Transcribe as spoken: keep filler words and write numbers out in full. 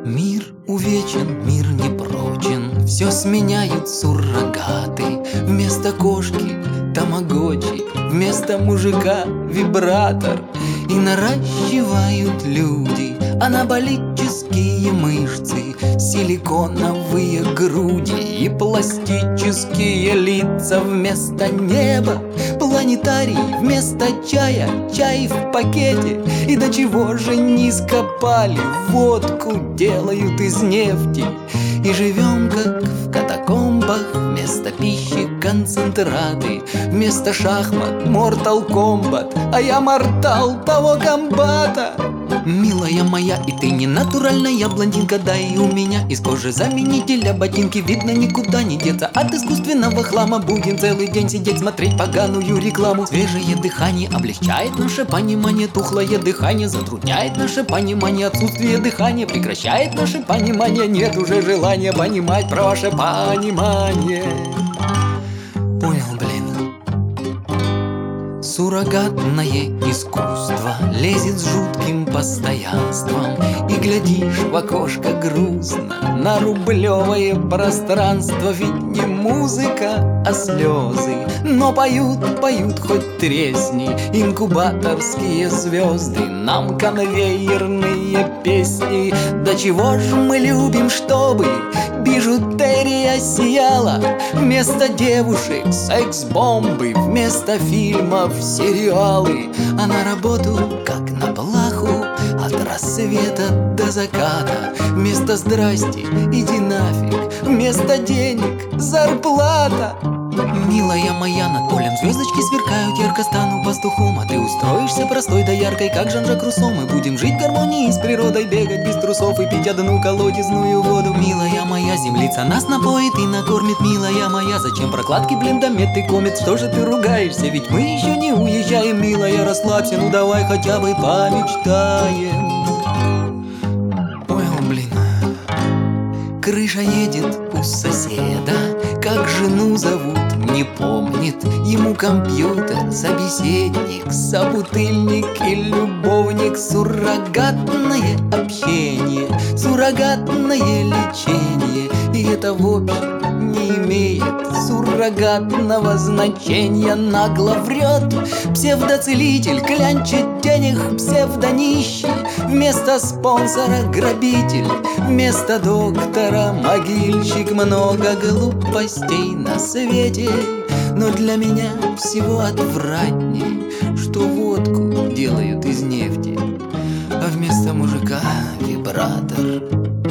Мир увечен, мир не прочен, все сменяют суррогаты. Вместо кошки тамагочи, вместо мужика вибратор. И наращивают люди анаболические мышцы, силиконовые груди и пластические лица. Вместо неба планетарий, вместо чая чай в пакете. И до чего же низко пали, водку делают из нефти. И живем как в катакомбах, вместо пищи концентраты, вместо шахмат Mortal Kombat, а я мортал того комбата. Милая моя, и ты не натуральная блондинка, да и у меня из кожи заменителя ботинки. Видно, никуда не деться от искусственного хлама. Будем целый день сидеть, смотреть поганую рекламу. Свежее дыхание облегчает наше понимание, тухлое дыхание затрудняет наше понимание. Отсутствие дыхания прекращает наше понимание. Нет уже желания понимать про ваше понимание. Понял, блин. Суррогатное искусство лезет с жутким постоянством. И глядишь в окошко грустно на рублевое пространство. Ведь не музыка, а слезы, но поют, поют хоть тресни инкубаторские звезды нам конвейерные песни. До чего же мы любим, чтобы бижутерия сияла, вместо девушек секс-бомбы, вместо фильмов сериалы. А на работу, как на плаху, от рассвета до заката. Вместо здрасте, иди нафиг, вместо денег зарплата. Милая моя, над полем звездочки сверкают, ярко стану пастухом. А ты устроишься простой да яркой, как Жан-Жак Руссо. Мы будем жить в гармонии с природой, бегать без трусов и пить одну колодезную воду. Милая моя, землица нас напоит и накормит. Милая моя, зачем прокладки, блиндомет и комет? Что же ты ругаешься, ведь мы еще не уезжаем. Милая, расслабься, ну давай хотя бы помечтаем. Понял, блин. Крыша едет у соседа, как жену зовут, не помнит. Ему компьютер, собеседник, собутыльник и любовник. Суррогатное общение, суррогатное лечение. И это в общем не имеет суррогатного значения. Нагло врет псевдоцелитель, клянчит денег псевдонищий. Вместо спонсора грабитель, вместо доктора могильщик. Много глупостей на свете, но для меня всего отвратней, что водку делают из нефти, а вместо мужика вибратор.